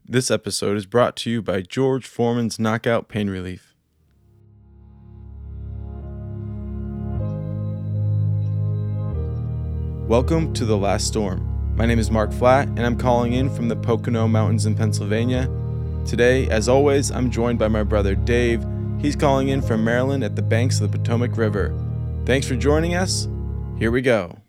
This episode is brought to you by George Foreman's Knockout Pain Relief. Welcome to The Last Storm. My name is Mark Flatt, and I'm calling in from the Pocono Mountains in Pennsylvania. Today, as always, I'm joined by my brother Dave. He's calling in from Maryland at the banks of the Potomac River. Thanks for joining us. Here we go.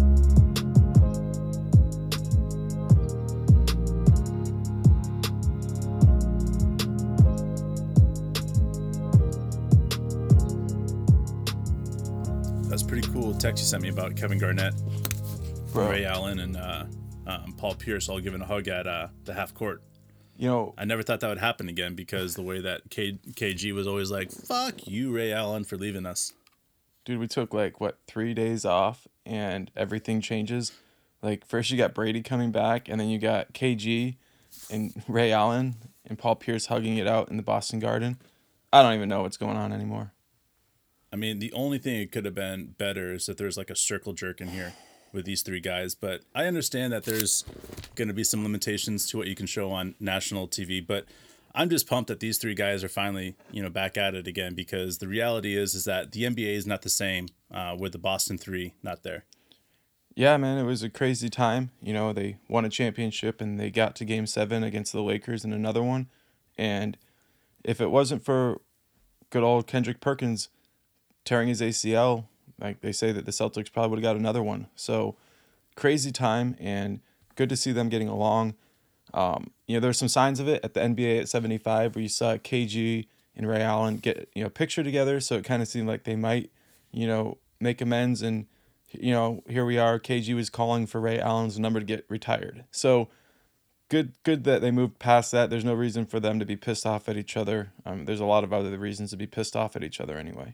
That's pretty cool text you sent me about Kevin Garnett, Bro. Ray Allen, and Paul Pierce all giving a hug at the half court. You know, I never thought that would happen again because the way that KG was always like, fuck you, Ray Allen, for leaving us. dude, we took 3 days off and everything changes. First you got Brady coming back, and then you got KG and Ray Allen and Paul Pierce hugging it out in the Boston Garden. I don't even know what's going on anymore. I mean, the only thing it could have been better is that there's like a circle jerk in here with these three guys. But I understand that there's going to be some limitations to what you can show on national TV. But I'm just pumped that these three guys are finally, back at it again, because the reality is that the NBA is not the same with the Boston Three not there. Yeah, man, it was a crazy time. They won a championship and they got to Game 7 against the Lakers in another one. And if it wasn't for good old Kendrick Perkins tearing his ACL, they say that the Celtics probably would have got another one. So crazy time, and good to see them getting along. There's some signs of it at the NBA at 75 where you saw KG and Ray Allen get a picture together. So it kind of seemed like they might, make amends. And here we are. KG was calling for Ray Allen's number to get retired. So good that they moved past that. There's no reason for them to be pissed off at each other. There's a lot of other reasons to be pissed off at each other anyway.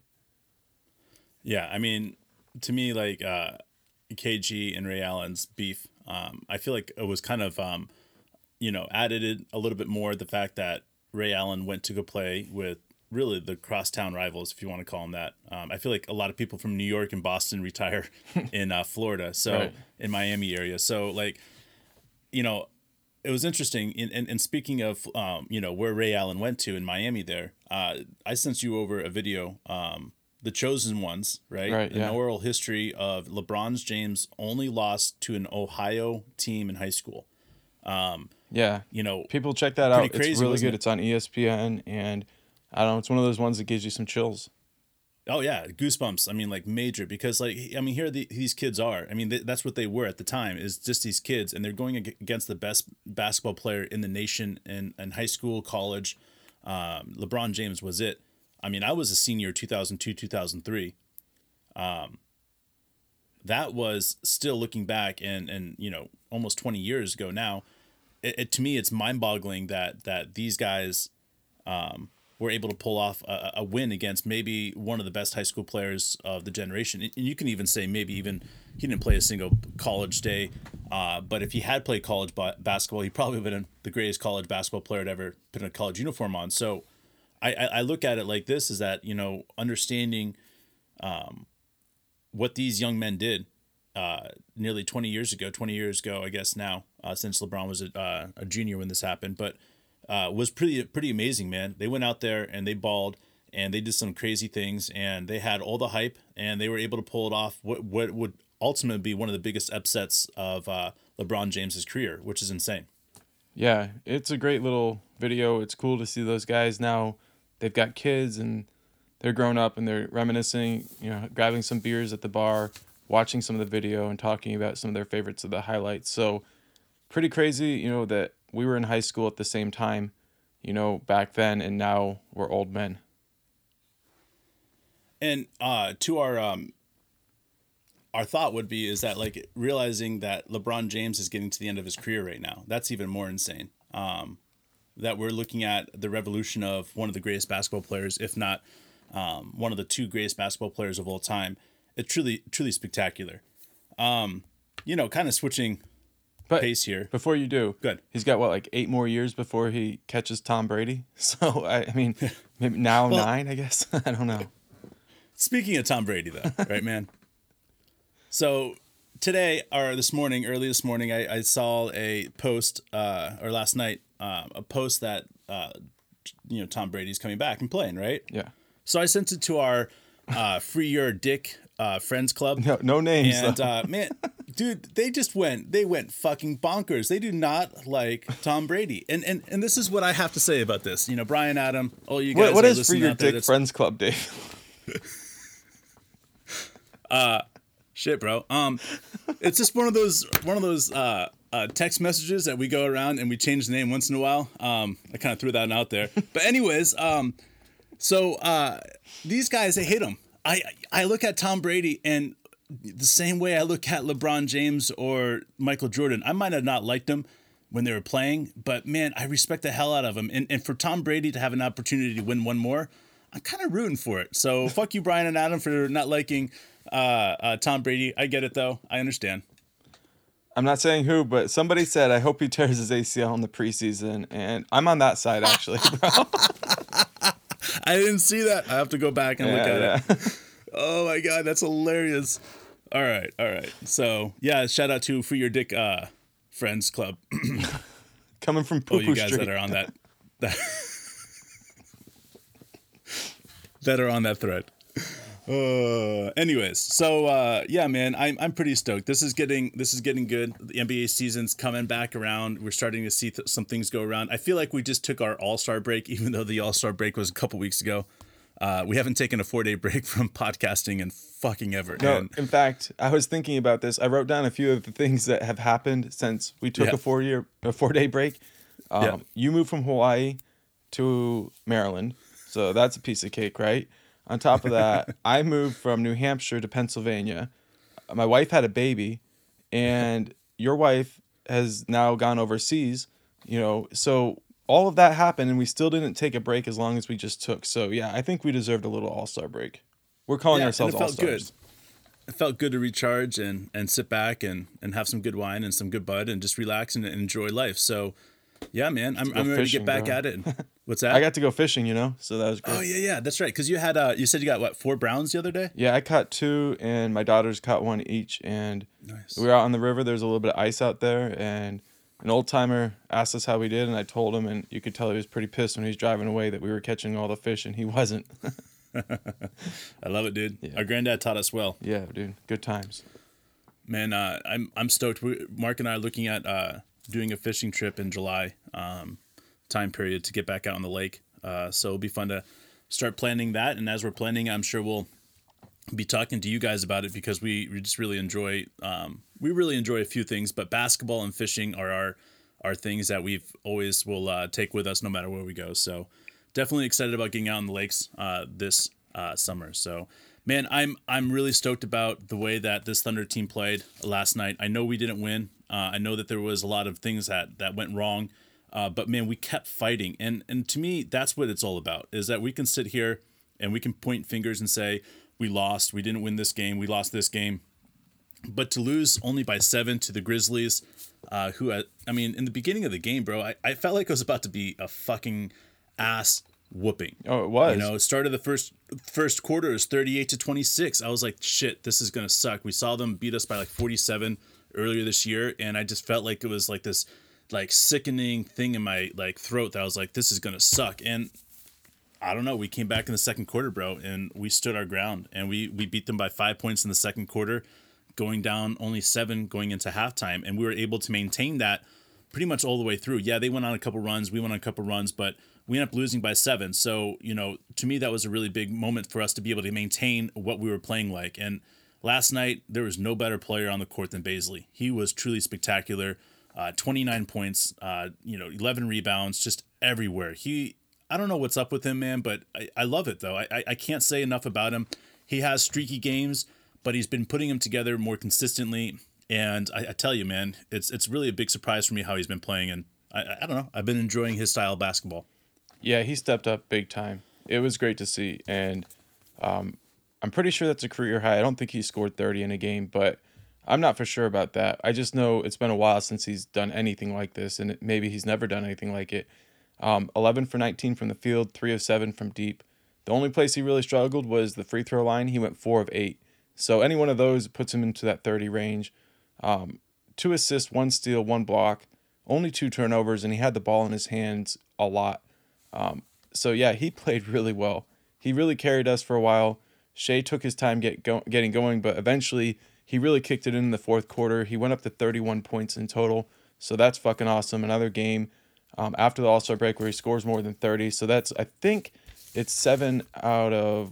Yeah, I mean, to me, KG and Ray Allen's beef, I feel like it was kind of, added a little bit more the fact that Ray Allen went to go play with really the crosstown rivals, if you want to call them that. I feel like a lot of people from New York and Boston retire in Florida, so Right. in Miami area. So, it was interesting. And speaking of, where Ray Allen went to in Miami there, I sent you over a video, The Chosen Ones, right? Right, An yeah. oral history of LeBron James only lost to an Ohio team in high school. Yeah. People check that pretty out. crazy, It's really wasn't good. it? It's on ESPN, and I don't know, it's one of those ones that gives you some chills. Oh yeah, goosebumps. I mean, major, because here these kids are. I mean, that's what they were at the time. Is just these kids, and they're going against the best basketball player in the nation in high school, college. LeBron James was it. I mean, I was a senior 2002, 2003. That was still looking back and almost 20 years ago now. To me, it's mind-boggling that these guys were able to pull off a win against maybe one of the best high school players of the generation. And you can even say maybe even he didn't play a single college day, but if he had played college basketball, he probably would have been the greatest college basketball player to ever put a college uniform on. So I look at it like this, is that, understanding what these young men did nearly 20 years ago, I guess now, since LeBron was a junior when this happened, but was pretty amazing, man. They went out there and they balled and they did some crazy things, and they had all the hype, and they were able to pull it off what would ultimately be one of the biggest upsets of LeBron James's career, which is insane. Yeah, it's a great little video. It's cool to see those guys now. They've got kids and they're grown up and they're reminiscing, grabbing some beers at the bar, watching some of the video and talking about some of their favorites of the highlights. So pretty crazy, that we were in high school at the same time, back then, and now we're old men. And to our thought would be is that realizing that LeBron James is getting to the end of his career right now. That's even more insane. That we're looking at the revolution of one of the greatest basketball players, if not one of the two greatest basketball players of all time. It's truly spectacular. Kind of switching But pace here. before you do, Good. he's got 8 more years before he catches Tom Brady. So I mean, maybe now Well- 9, I guess. I don't know. Speaking of Tom Brady, though, right, man? So today or this morning, early this morning, I saw a post, or last night, a post that, Tom Brady's coming back and playing, right? Yeah. So I sent it to our Free Your Dick Friends Club. No names. And man, dude, they went fucking bonkers. They do not like Tom Brady. And this is what I have to say about this. Brian, Adam, all you guys what are is listening For Your out there, Dick Friends Club, Dave? Shit, bro. It's just one of those text messages that we go around and we change the name once in a while. I kind of threw that out there. But anyways, so these guys, they hate him. I look at Tom Brady and the same way I look at LeBron James or Michael Jordan. I might have not liked them when they were playing, but man, I respect the hell out of them. And for Tom Brady to have an opportunity to win one more, I'm kind of rooting for it. So fuck you, Brian and Adam, for not liking Tom Brady. I get it though. I understand. I'm not saying who, but somebody said, I hope he tears his ACL in the preseason. And I'm on that side, actually, bro. I didn't see that. I have to go back and look at it. Oh my God, that's hilarious. All right. So yeah, shout out to For Your Dick Friends Club. Coming from Poo Poo you guys Street. that are on that that are on that thread. Anyways, so yeah, man, I'm pretty stoked. This is getting good. The NBA season's coming back around. We're starting to see some things go around. I feel like we just took our All-Star break, even though the All-Star break was a couple weeks ago. We haven't taken a 4-day break from podcasting in fucking ever. No, in fact, I was thinking about this. I wrote down a few of the things that have happened since we took a 4-day break. You moved from Hawaii to Maryland, so that's a piece of cake, right? On top of that, I moved from New Hampshire to Pennsylvania. My wife had a baby, and your wife has now gone overseas, so all of that happened, and we still didn't take a break as long as we just took. So, yeah, I think we deserved a little all-star break. We're calling ourselves all-stars. It felt good to recharge and sit back and have some good wine and some good bud and just relax and enjoy life. So, yeah, man, I'm ready to get back at it. What's that? I got to go fishing, so that was great. Oh, yeah, that's right. Because you said you got, 4 browns the other day? Yeah, I caught 2, and my daughters caught 1 each, and nice. We were out on the river. There's a little bit of ice out there, and an old-timer asked us how we did, and I told him, and you could tell he was pretty pissed when he was driving away that we were catching all the fish, and he wasn't. I love it, dude. Yeah. Our granddad taught us well. Yeah, dude. Good times. Man, I'm stoked. Mark and I are looking at doing a fishing trip in July time period to get back out on the lake. So it'll be fun to start planning that. And as we're planning, I'm sure we'll be talking to you guys about it because we just really enjoy a few things, but basketball and fishing are our things that we've always will take with us no matter where we go. So definitely excited about getting out on the lakes this summer. So man, I'm really stoked about the way that this Thunder team played last night. I know we didn't win. I know that there was a lot of things that went wrong. But man, we kept fighting. And to me, that's what it's all about, is that we can sit here and we can point fingers and say, we lost, we didn't win this game, we lost this game. But to lose only by 7 to the Grizzlies, who, in the beginning of the game, bro, I felt like it was about to be a fucking ass whooping. Oh, it was. It started the first quarter is 38-26. I was like, shit, this is going to suck. We saw them beat us by like 47 earlier this year. And I just felt like it was like this sickening thing in my throat that I was like, this is going to suck. And I don't know. We came back in the second quarter, bro, and we stood our ground and we beat them by 5 points in the second quarter, going down only 7 going into halftime. And we were able to maintain that pretty much all the way through. Yeah, they went on a couple runs. We went on a couple runs, but we ended up losing by 7. So, to me, that was a really big moment for us to be able to maintain what we were playing like. And last night, there was no better player on the court than Bazley. He was truly spectacular. 29 points, 11 rebounds, just everywhere. I don't know what's up with him, man, but I love it, though. I can't say enough about him. He has streaky games, but he's been putting them together more consistently. And I tell you, man, it's really a big surprise for me how he's been playing. And I don't know. I've been enjoying his style of basketball. Yeah, he stepped up big time. It was great to see. And I'm pretty sure that's a career high. I don't think he scored 30 in a game, but I'm not for sure about that. I just know it's been a while since he's done anything like this, and maybe he's never done anything like it. 11 for 19 from the field, 3 of 7 from deep. The only place he really struggled was the free throw line. He went 4 of 8. So any one of those puts him into that 30 range. 2 assists, 1 steal, 1 block, only 2 turnovers, and he had the ball in his hands a lot. So yeah, he played really well. He really carried us for a while. Shea took his time getting going, but eventually he really kicked it in the fourth quarter. He went up to 31 points in total, so that's fucking awesome. Another game after the All-Star break where he scores more than 30. So that's, I think it's 7 out of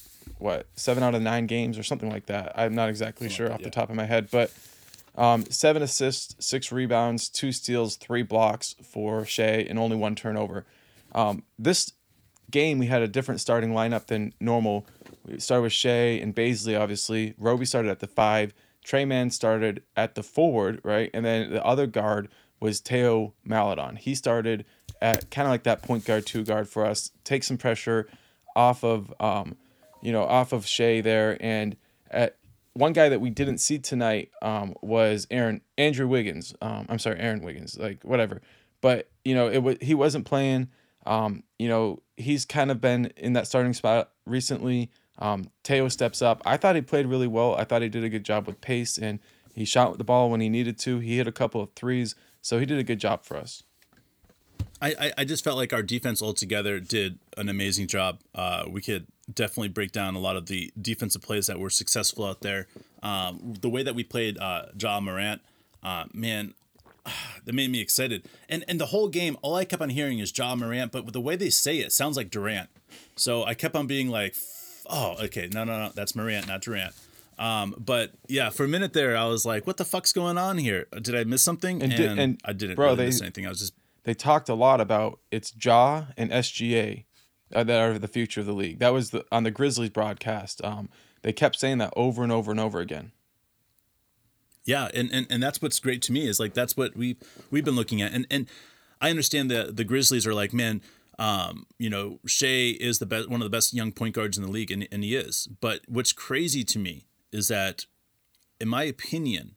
9 games or something like that. I'm not exactly sure off the top of my head, but 7 assists, 6 rebounds, 2 steals, 3 blocks for Shea, and only 1 turnover. This game, we had a different starting lineup than normal. We started with Shea and Baisley, obviously. Roby started at the 5. Trey Mann started at the forward, right? And then the other guard was Teo Maledon. He started at kind of like that point guard, 2 guard for us. Take some pressure off of, off of Shea there. And one guy that we didn't see tonight was Aaron Wiggins. Aaron Wiggins, like whatever. But he wasn't playing. He's kind of been in that starting spot recently. Teo steps up. I thought he played really well. I thought he did a good job with pace, and he shot the ball when he needed to. He hit a couple of threes, so he did a good job for us. I just felt like our defense altogether did an amazing job. We could definitely break down a lot of the defensive plays that were successful out there. The way that we played Ja Morant, man, that made me excited. And the whole game, all I kept on hearing is Ja Morant, but with the way they say it sounds like Durant. So I kept on being like, oh, okay, no, that's Morant, not Durant. But yeah, for a minute there, I was like, what the fuck's going on here? Did I miss something? And I didn't really miss anything. They talked a lot about it's Ja and SGA that are the future of the league. That was on the Grizzlies broadcast. They kept saying that over and over and over again. Yeah, and that's what's great to me is like that's what we've been looking at, and I understand that the Grizzlies are like, man, Shea is one of the best young point guards in the league, and he is. But what's crazy to me is that, in my opinion,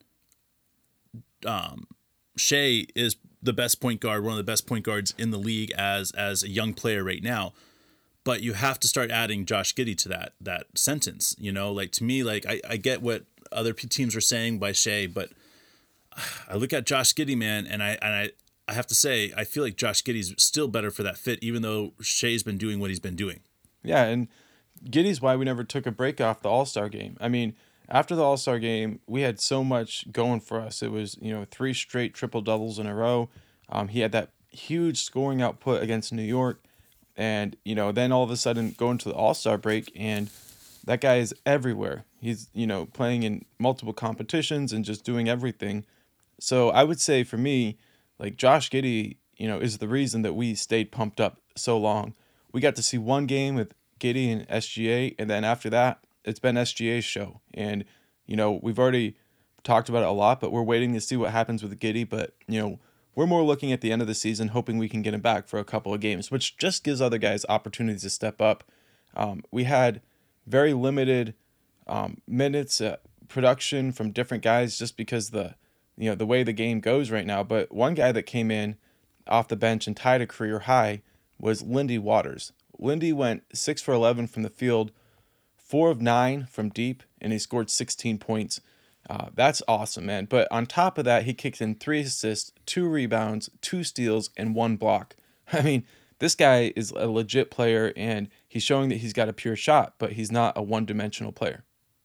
Shea is the best point guard, one of the best point guards in the league as a young player right now. But you have to start adding Josh Giddey to that sentence. Like to me, like I get what other teams are saying by Shea, but I look at Josh Giddey, man, and I have to say I feel like Josh Giddey's still better for that fit, even though Shea's been doing what he's been doing. Yeah, and Giddey's why we never took a break off the All-Star game. I mean, after the All-Star game, we had so much going for us. It was 3 straight triple doubles in a row. He had that huge scoring output against New York. And, then all of a sudden going to the All-Star break, and that guy is everywhere. He's, playing in multiple competitions and just doing everything. So I would say for me, like Josh Giddey, is the reason that we stayed pumped up so long. We got to see one game with Giddey and SGA, and then after that, it's been SGA's show. And, we've already talked about it a lot, but we're waiting to see what happens with Giddey. But, we're more looking at the end of the season, hoping we can get him back for a couple of games, which just gives other guys opportunities to step up. We had very limited minutes production from different guys just because the way the game goes right now. But one guy that came in off the bench and tied a career high was Lindy Waters. Lindy went 6 for 11 from the field, 4 of 9 from deep, and he scored 16 points. That's awesome, man. But on top of that, he kicked in 3 assists, 2 rebounds, 2 steals, and 1 block. I mean, this guy is a legit player, and he's showing that he's got a pure shot, but he's not a one-dimensional player.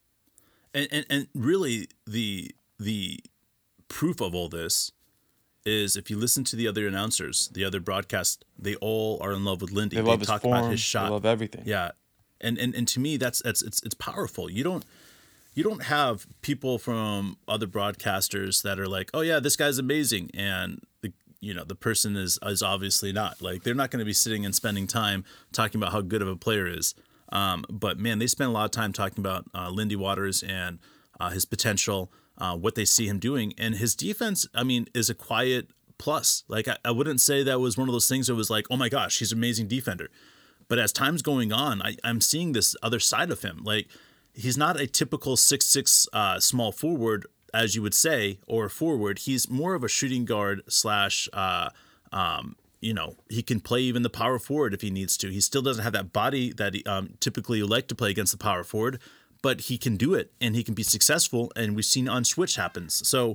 And really, the proof of all this is if you listen to the other announcers, the other broadcasts, they all are in love with Lindy. They love his talk form, about his shot. They love everything. Yeah, and to me, it's powerful. You don't have people from other broadcasters that are like, oh yeah, this guy's amazing, and the person is obviously not. Like they're not going to be sitting and spending time talking about how good of a player is. But man, they spend a lot of time talking about Lindy Waters and his potential, what they see him doing, and his defense. I mean, is a quiet plus. Like I wouldn't say that was one of those things that was like, oh my gosh, he's an amazing defender. But as time's going on, I'm seeing this other side of him. Like he's not a typical 6'6" small forward, as you would say, or forward. He's more of a shooting guard slash. He can play even the power forward if he needs to. He still doesn't have that body that he typically like to play against the power forward, but he can do it and he can be successful. And we've seen on Switch happens. So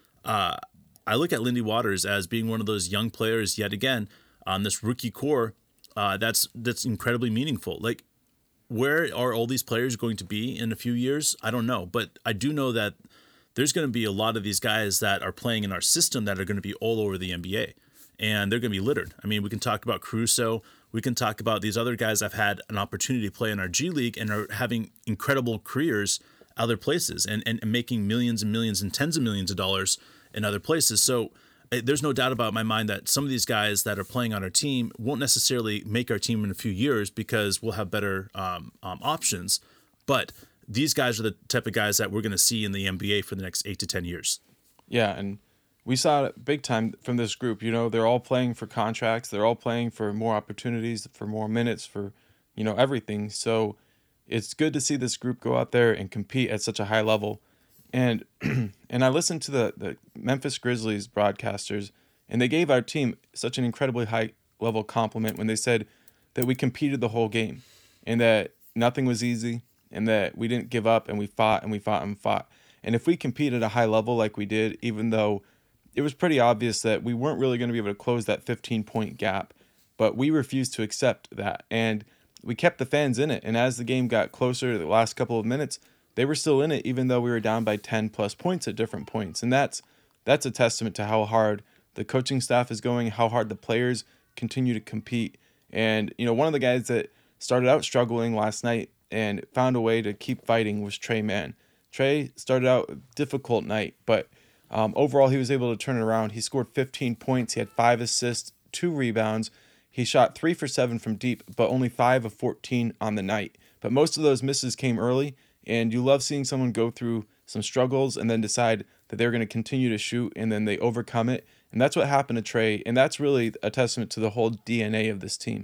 I look at Lindy Waters as being one of those young players yet again on this rookie core that's incredibly meaningful. Like, where are all these players going to be in a few years? I don't know, but I do know that there's going to be a lot of these guys that are playing in our system that are going to be all over the NBA, and they're going to be littered. I mean, we can talk about Caruso. We can talk about these other guys I've had an opportunity to play in our G League and are having incredible careers other places and making millions and millions and tens of millions of dollars in other places. So there's no doubt about my mind that some of these guys that are playing on our team won't necessarily make our team in a few years because we'll have better options. But these guys are the type of guys that we're going to see in the NBA for the next 8 to 10 years. Yeah, and we saw it big time from this group. You know, they're all playing for contracts. They're all playing for more opportunities, for more minutes, for, you know, everything. So it's good to see this group go out there and compete at such a high level. And and I listened to the Memphis Grizzlies broadcasters, and they gave our team such an incredibly high level compliment when they said that we competed the whole game and that nothing was easy and that we didn't give up and we fought and we fought and fought. And if we compete at a high level like we did, even though it was pretty obvious that we weren't really going to be able to close that 15-point gap, but we refused to accept that. And we kept the fans in it. And as the game got closer to the last couple of minutes, they were still in it, even though we were down by 10 plus points at different points. And that's a testament to how hard the coaching staff is going, how hard the players continue to compete. And, you know, one of the guys that started out struggling last night and found a way to keep fighting was Tre Mann. Tre started out a difficult night, but overall he was able to turn it around. He scored 15 points. He had 5 assists, 2 rebounds. He shot 3 for 7 from deep, but only 5 of 14 on the night. But most of those misses came early, and you love seeing someone go through some struggles and then decide that they're going to continue to shoot, and then they overcome it. And that's what happened to Tre, and that's really a testament to the whole DNA of this team.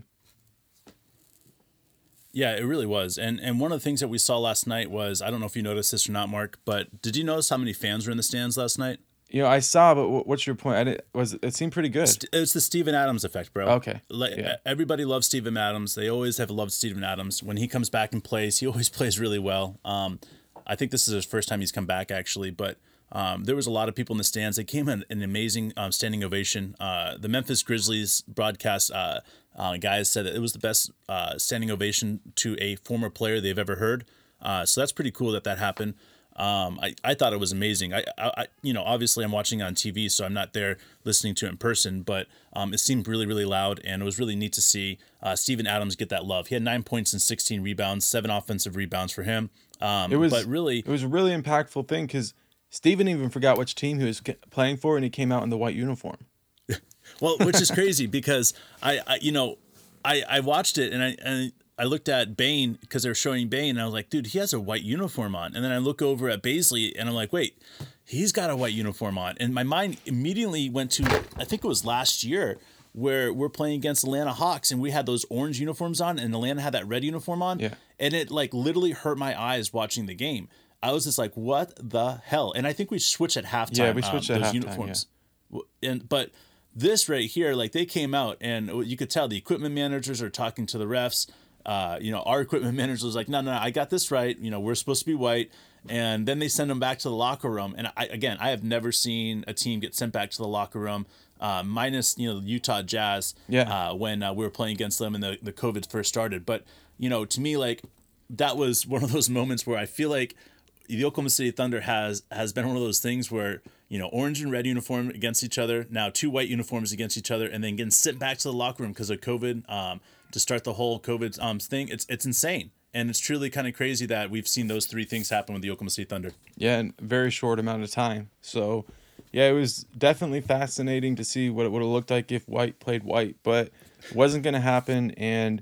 Yeah, it really was. And one of the things that we saw last night was, I don't know if you noticed this or not, Mark, but did you notice how many fans were in the stands last night? You know, I saw, but what's your point? It seemed pretty good. It's the Steven Adams effect, bro. Okay. Yeah. Everybody loves Steven Adams. They always have loved Steven Adams. When he comes back and plays, he always plays really well. I think this is his first time he's come back, actually, but there was a lot of people in the stands. They came in an amazing standing ovation. The Memphis Grizzlies broadcast guys said that it was the best standing ovation to a former player they've ever heard. So that's pretty cool that happened. I thought it was amazing. I you know, obviously I'm watching on TV, so I'm not there listening to it in person, but it seemed really, really loud, and it was really neat to see Steven Adams get that love. He had 9 points and 16 rebounds, 7 offensive rebounds for him. It was a really impactful thing because Steven even forgot which team he was playing for, and he came out in the white uniform. Well, which is crazy because I watched it and I looked at Bane because they were showing Bane, and I was like, dude, he has a white uniform on. And then I look over at Baisley, and I'm like, wait, he's got a white uniform on. And my mind immediately went to, I think it was last year, where we're playing against Atlanta Hawks, and we had those orange uniforms on, and Atlanta had that red uniform on. Yeah. And it like literally hurt my eyes watching the game. I was just like, what the hell? And I think we switched at halftime. Yeah, we switched at those halftime, uniforms. Yeah. But this right here, like they came out, and you could tell the equipment managers are talking to the refs. Our equipment manager was like, no, I got this right. You know, we're supposed to be white. And then they send them back to the locker room. And I have never seen a team get sent back to the locker room, minus, the Utah Jazz, when we were playing against them and the COVID first started. But, to me, like, that was one of those moments where I feel like the Oklahoma City Thunder has been one of those things where, orange and red uniform against each other, now 2 white uniforms against each other, and then getting sent back to the locker room because of COVID, to start the whole COVID thing. It's insane. And it's truly kind of crazy that we've seen those 3 things happen with the Oklahoma City Thunder. Yeah, in a very short amount of time. So, yeah, it was definitely fascinating to see what it would have looked like if white played white, but it wasn't going to happen. And,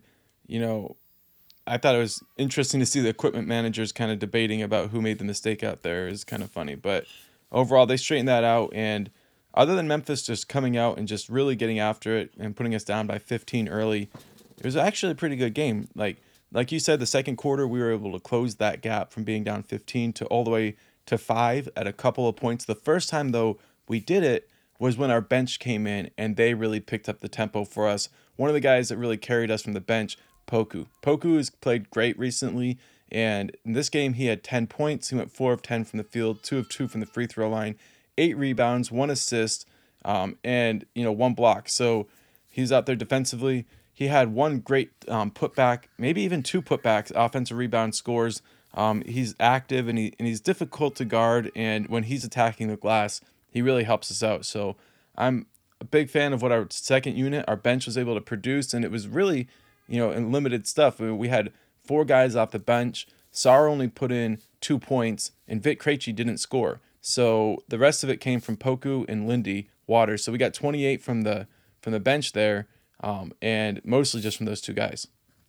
I thought it was interesting to see the equipment managers kind of debating about who made the mistake out there. It was kind of funny. But overall, they straightened that out. And other than Memphis just coming out and just really getting after it and putting us down by 15 early, it was actually a pretty good game. Like you said, the second quarter, we were able to close that gap from being down 15 to all the way to 5 at a couple of points. The first time, though, we did it was when our bench came in, and they really picked up the tempo for us. One of the guys that really carried us from the bench, Poku. Poku has played great recently, And in this game, he had 10 points. He went 4 of 10 from the field, 2 of 2 from the free throw line, 8 rebounds, 1 assist, and 1 block. So he's out there defensively. He had one great putback, maybe even 2 putbacks, offensive rebound scores. He's active and he's difficult to guard. And when he's attacking the glass, he really helps us out. So I'm a big fan of what our second unit, our bench, was able to produce. And it was really, in limited stuff. We had 4 guys off the bench. Sarr only put in 2 points, and Vit Krejci didn't score. So the rest of it came from Poku and Lindy Waters. So we got 28 from the bench there, and mostly just from those 2 guys.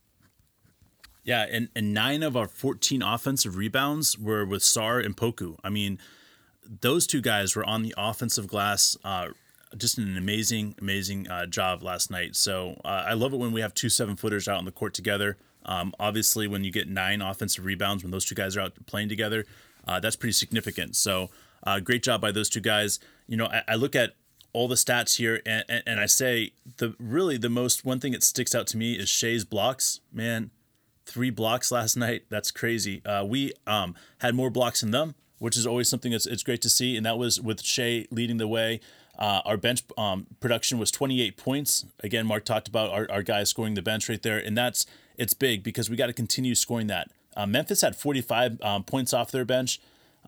Yeah, and 9 of our 14 offensive rebounds were with Sarr and Poku. I mean, those 2 guys were on the offensive glass. Just an amazing job last night. So I love it when we have 2 7-footers out on the court together. Obviously, when you get 9 offensive rebounds, when those 2 guys are out playing together, that's pretty significant. So great job by those 2 guys. I look at all the stats here, and I say one thing that sticks out to me is Shea's blocks. Man, 3 blocks last night. That's crazy. We had more blocks than them, which is always something it's great to see, and that was with Shea leading the way. Our bench production was 28 points. Again, Mark talked about our guys scoring the bench right there, and it's big because we got to continue scoring that. Memphis had 45 points off their bench.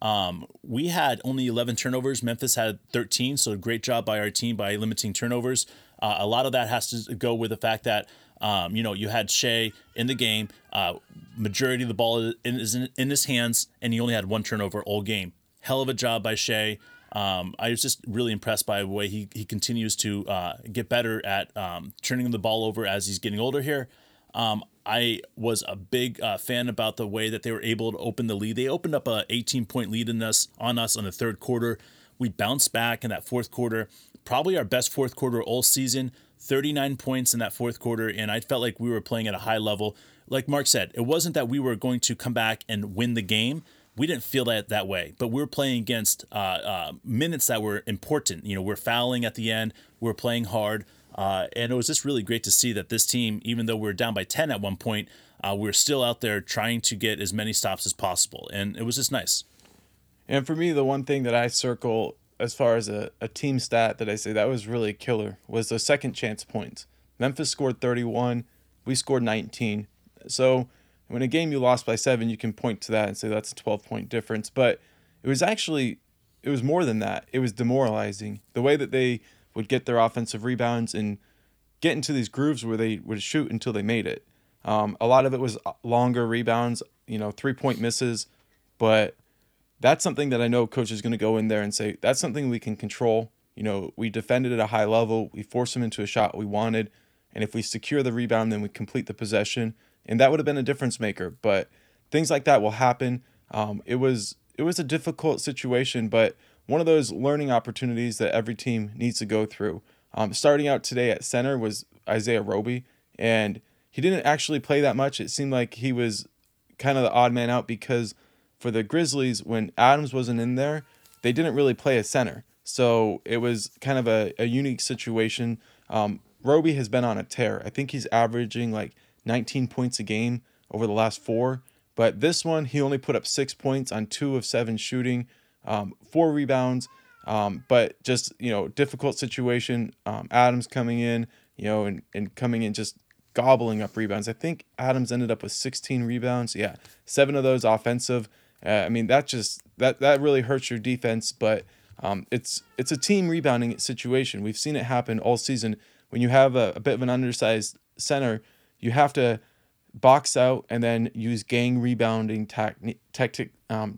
We had only 11 turnovers. Memphis had 13, so great job by our team by limiting turnovers. A lot of that has to go with the fact that you had Shea in the game. Majority of the ball is in his hands, and he only had 1 turnover all game. Hell of a job by Shea. I was just really impressed by the way he continues to get better at turning the ball over as he's getting older here. I was a big fan about the way that they were able to open the lead. They opened up a 18-point lead on us in the third quarter. We bounced back in that fourth quarter. Probably our best fourth quarter all season. 39 points in that fourth quarter, and I felt like we were playing at a high level. Like Mark said, it wasn't that we were going to come back and win the game. We didn't feel that way, but we were playing against minutes that were important. We're fouling at the end. We're playing hard. And it was just really great to see that this team, even though we were down by 10 at one point, we're still out there trying to get as many stops as possible. And it was just nice. And for me, the one thing that I circle as far as a team stat that I say that was really killer was the second chance points. Memphis scored 31. We scored 19. So when a game you lost by 7, you can point to that and say that's a 12-point difference. But it was more than that. It was demoralizing. The way that they would get their offensive rebounds and get into these grooves where they would shoot until they made it. A lot of it was longer rebounds, 3-point misses. But that's something that I know coach is going to go in there and say, that's something we can control. We defended at a high level. We forced them into a shot we wanted. And if we secure the rebound, then we complete the possession. And that would have been a difference maker. But things like that will happen. It was a difficult situation, but one of those learning opportunities that every team needs to go through. Starting out today at center was Isaiah Roby, and he didn't actually play that much. It seemed like he was kind of the odd man out because for the Grizzlies, when Adams wasn't in there, they didn't really play a center. So it was kind of a unique situation. Roby has been on a tear. I think he's averaging like 19 points a game over the last 4. But this one, he only put up 6 points on 2 of 7 shooting, 4 rebounds. But just, difficult situation. Adams coming in, and coming in just gobbling up rebounds. I think Adams ended up with 16 rebounds. Yeah, 7 of those offensive. That really hurts your defense. But it's a team rebounding situation. We've seen it happen all season. When you have a bit of an undersized center, you have to box out and then use gang rebounding tactics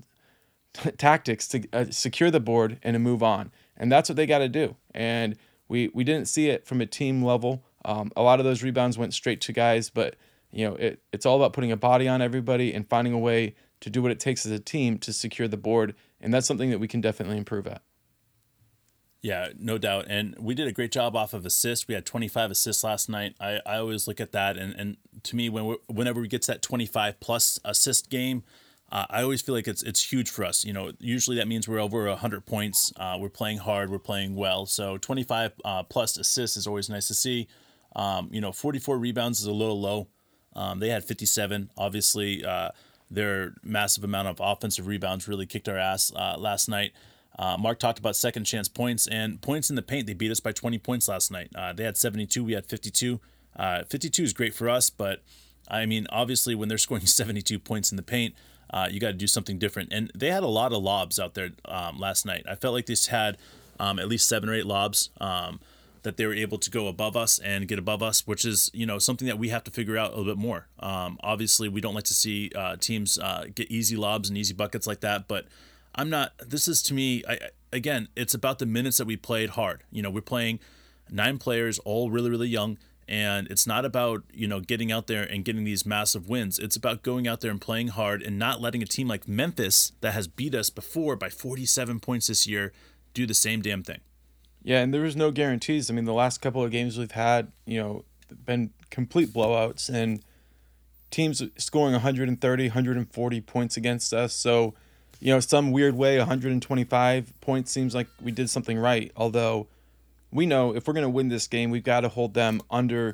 to secure the board and to move on. And that's what they got to do. And we didn't see it from a team level. A lot of those rebounds went straight to guys, but it's all about putting a body on everybody and finding a way to do what it takes as a team to secure the board. And that's something that we can definitely improve at. Yeah, no doubt. And we did a great job off of assists. We had 25 assists last night. I always look at that. And to me, whenever we get to that 25 plus assist game, I always feel like it's huge for us. Usually that means we're over 100 points. We're playing hard. We're playing well. So 25 plus assists is always nice to see. 44 rebounds is a little low. They had 57. Obviously, Their massive amount of offensive rebounds really kicked our ass last night. Mark talked about second chance points and points in the paint. They beat us by 20 points last night. They had 72, we had 52. 52 is great for us, but I mean, obviously, when they're scoring 72 points in the paint, you got to do something different. And they had a lot of lobs out there last night. I felt like they had at least 7 or 8 lobs that they were able to go above us and get above us, which is, something that we have to figure out a little bit more. Obviously, we don't like to see teams get easy lobs and easy buckets like that, but this is to me, again, it's about the minutes that we played hard. We're playing 9 players, all really, really young. And it's not about, getting out there and getting these massive wins. It's about going out there and playing hard and not letting a team like Memphis that has beat us before by 47 points this year do the same damn thing. Yeah, and there was no guarantees. I mean, the last couple of games we've had, been complete blowouts and teams scoring 130, 140 points against us. So, some weird way, 125 points seems like we did something right. Although we know if we're going to win this game, we've got to hold them under,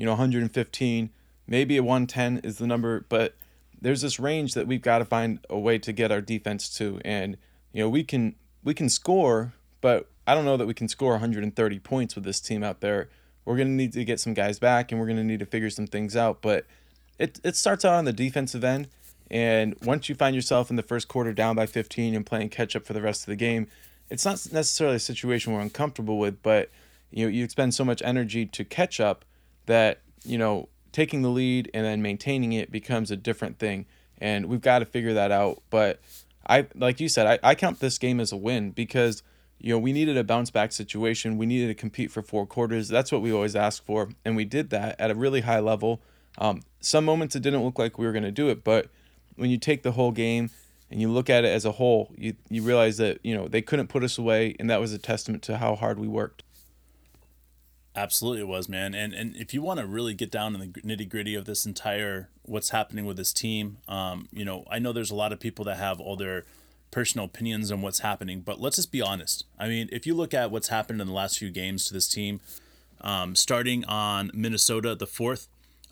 115. Maybe a 110 is the number, but there's this range that we've got to find a way to get our defense to. And, we can score, but I don't know that we can score 130 points with this team out there. We're going to need to get some guys back, and we're going to need to figure some things out. But it starts out on the defensive end, and once you find yourself in the first quarter down by 15 and playing catch up for the rest of the game, it's not necessarily a situation we're uncomfortable with, but you expend so much energy to catch up that taking the lead and then maintaining it becomes a different thing, and we've got to figure that out. But like you said, I count this game as a win because we needed a bounce back situation. We needed to compete for 4 quarters. That's what we always ask for, and we did that at a really high level. Some moments it didn't look like we were going to do it, but when you take the whole game and you look at it as a whole, you realize that they couldn't put us away, and that was a testament to how hard we worked. Absolutely, it was, man. And if you want to really get down in the nitty gritty of this entire what's happening with this team, I know there's a lot of people that have all their personal opinions on what's happening, but let's just be honest. I mean, if you look at what's happened in the last few games to this team, starting on Minnesota, the 4th,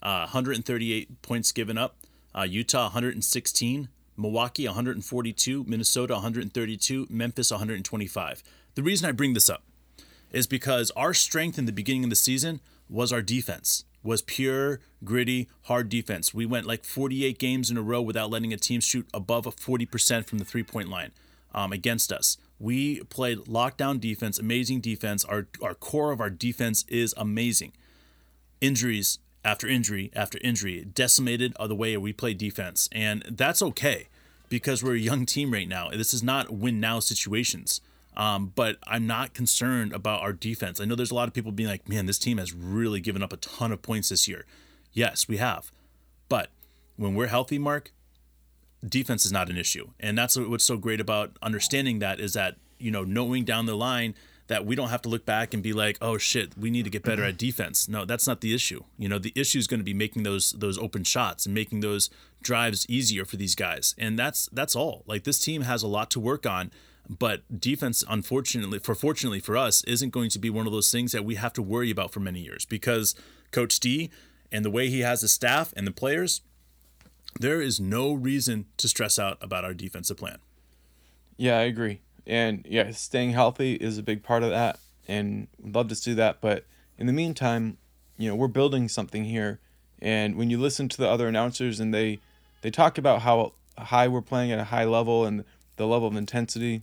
138 points given up, Utah 116, Milwaukee 142, Minnesota 132, Memphis 125. The reason I bring this up is because our strength in the beginning of the season was our defense, was pure, gritty, hard defense. We went like 48 games in a row without letting a team shoot above a 40% from the three-point line against us. We played lockdown defense, amazing defense. Our core of our defense is amazing. Injuries after injury after injury decimated the way we play defense. And that's okay because we're a young team right now. This is not win-now situations. But I'm not concerned about our defense. I know there's a lot of people being like, man, this team has really given up a ton of points this year. Yes, we have. But when we're healthy, Mark, defense is not an issue. And that's what's so great about understanding that is that, knowing down the line that we don't have to look back and be like, oh shit, we need to get better at defense. No, that's not the issue. The issue is going to be making those open shots and making those drives easier for these guys. And that's all. Like, this team has a lot to work on. But defense, fortunately for us, isn't going to be one of those things that we have to worry about for many years because Coach D and the way he has the staff and the players, there is no reason to stress out about our defensive plan. Yeah, I agree. And yeah, staying healthy is a big part of that, and we'd love to see that. But in the meantime, we're building something here. And when you listen to the other announcers and they talk about how high we're playing at a high level and the level of intensity,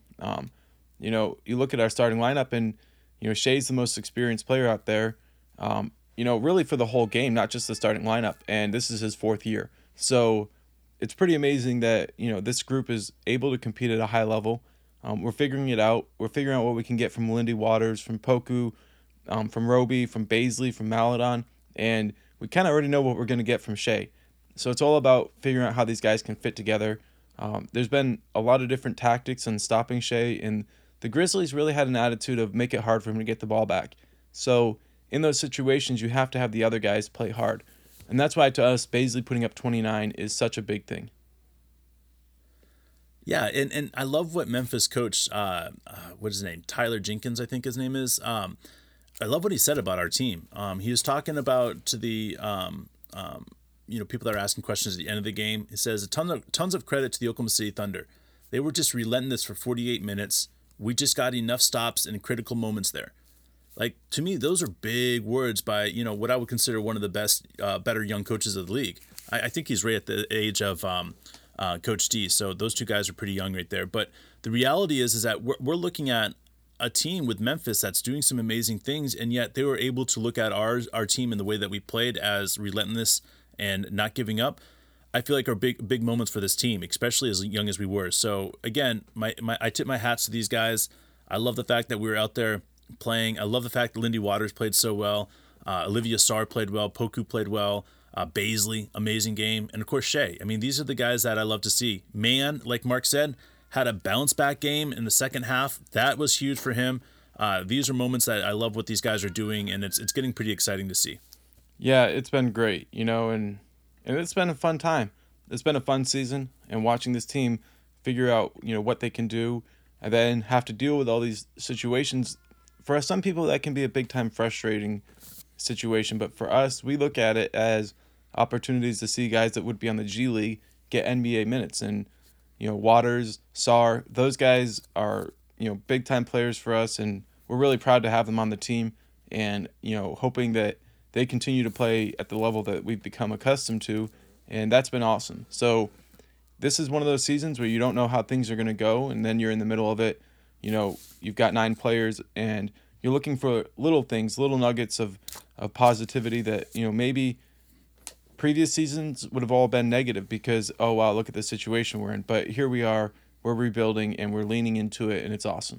you look at our starting lineup and, Shea's the most experienced player out there, really for the whole game, not just the starting lineup. And this is his 4th year. So it's pretty amazing that, this group is able to compete at a high level. We're figuring it out. We're figuring out what we can get from Lindy Waters, from Poku, from Roby, from Baisley, from Maladon. And we kind of already know what we're going to get from Shea. So it's all about figuring out how these guys can fit together. There's been a lot of different tactics in stopping Shea, and the Grizzlies really had an attitude of make it hard for him to get the ball back. So in those situations, you have to have the other guys play hard. And that's why, to us, Baisley putting up 29 is such a big thing. Yeah, and I love what Memphis coach, what's his name? Tyler Jenkins, I think his name is. I love what he said about our team. He was talking about to the people that are asking questions at the end of the game. It says tons of credit to the Oklahoma City Thunder. They were just relentless for 48 minutes. We just got enough stops in critical moments there. Like, to me, those are big words by, what I would consider one of the best, better young coaches of the league. I think he's right at the age of Coach D. So those two guys are pretty young right there. But the reality is that we're looking at a team with Memphis that's doing some amazing things, and yet they were able to look at our team in the way that we played as relentless and not giving up. I feel like are big moments for this team, especially as young as we were. So again, I tip my hats to these guys. I love the fact that we were out there playing. I love the fact that Lindy Waters played so well. Olivia Sarr played well. Poku played well. Baisley, amazing game. And of course, Shea. I mean, these are the guys that I love to see. Man, like Mark said, had a bounce back game in the second half. That was huge for him. These are moments that I love what these guys are doing, and it's getting pretty exciting to see. Yeah, it's been great, and it's been a fun time. It's been a fun season, and watching this team figure out, what they can do, and then have to deal with all these situations. For some people, that can be a big time frustrating situation, but for us, we look at it as opportunities to see guys that would be on the G League get NBA minutes. And, Waters, Sarr, those guys are, big time players for us, and we're really proud to have them on the team, and, hoping that they continue to play at the level that we've become accustomed to, and that's been awesome. So this is one of those seasons where you don't know how things are going to go, and then you're in the middle of it. You've got 9 players, and you're looking for little things, little nuggets of positivity that, maybe previous seasons would have all been negative because, oh, wow, look at the situation we're in. But here we are, we're rebuilding, and we're leaning into it, and it's awesome.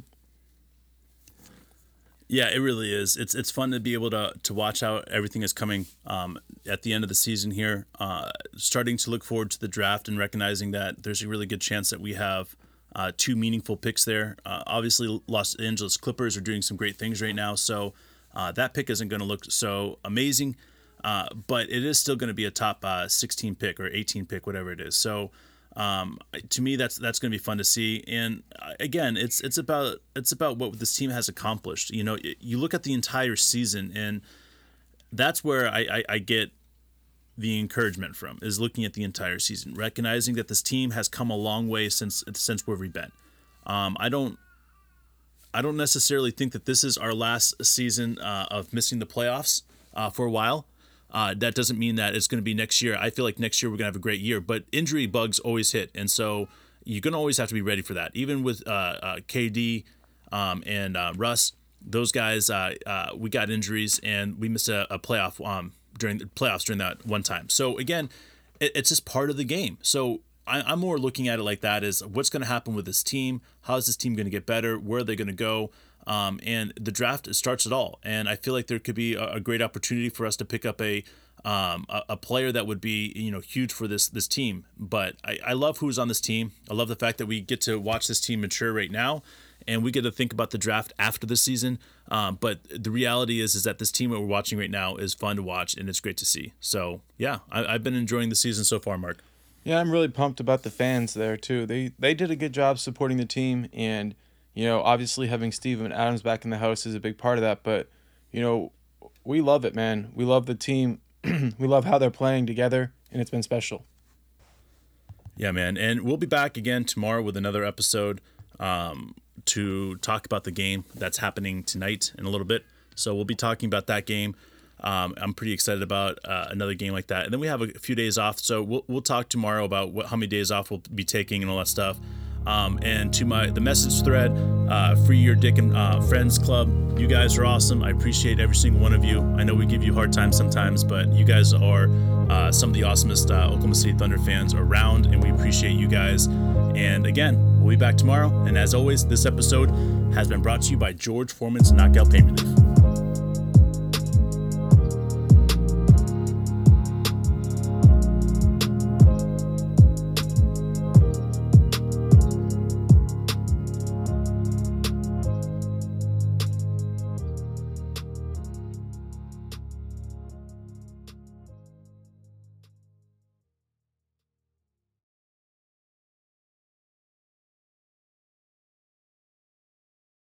Yeah, it really is. It's fun to be able to watch how everything is coming at the end of the season here, starting to look forward to the draft and recognizing that there's a really good chance that we have 2 meaningful picks there. Obviously, Los Angeles Clippers are doing some great things right now, so that pick isn't going to look so amazing, but it is still going to be a top 16 pick or 18 pick, whatever it is. So to me, that's going to be fun to see. And again, it's about what this team has accomplished. You look at the entire season, and that's where I get the encouragement from, is looking at the entire season, recognizing that this team has come a long way since where we've been. I don't necessarily think that this is our last season of missing the playoffs for a while. That doesn't mean that it's going to be next year. I feel like next year we're going to have a great year, but injury bugs always hit, and so you're going to always have to be ready for that. Even with KD and Russ, those guys, we got injuries, and we missed a playoff during the playoffs during that one time. So again, it's just part of the game. So I'm more looking at it like that, is what's going to happen with this team? How is this team going to get better? Where are they going to go? And the draft starts it all. And I feel like there could be a great opportunity for us to pick up a player that would be, huge for this team. But I love who's on this team. I love the fact that we get to watch this team mature right now, and we get to think about the draft after the season. But the reality is that this team that we're watching right now is fun to watch, and it's great to see. So yeah, I've been enjoying the season so far, Mark. Yeah, I'm really pumped about the fans there too. They did a good job supporting the team, and obviously having Steven Adams back in the house is a big part of that. But we love it, man. We love the team. We love how they're playing together, and it's been special. Yeah, man. And we'll be back again tomorrow with another episode to talk about the game that's happening tonight in a little bit. So we'll be talking about that game. I'm pretty excited about another game like that. And then we have a few days off, so we'll talk tomorrow about how many days off we'll be taking and all that stuff. And to the message thread, Free Your Dick and Friends Club, you guys are awesome. I appreciate every single one of you. I know we give you a hard time sometimes, but you guys are some of the awesomest Oklahoma City Thunder fans around, and we appreciate you guys. And again, we'll be back tomorrow. And as always, this episode has been brought to you by George Foreman's Knockout Pain Relief.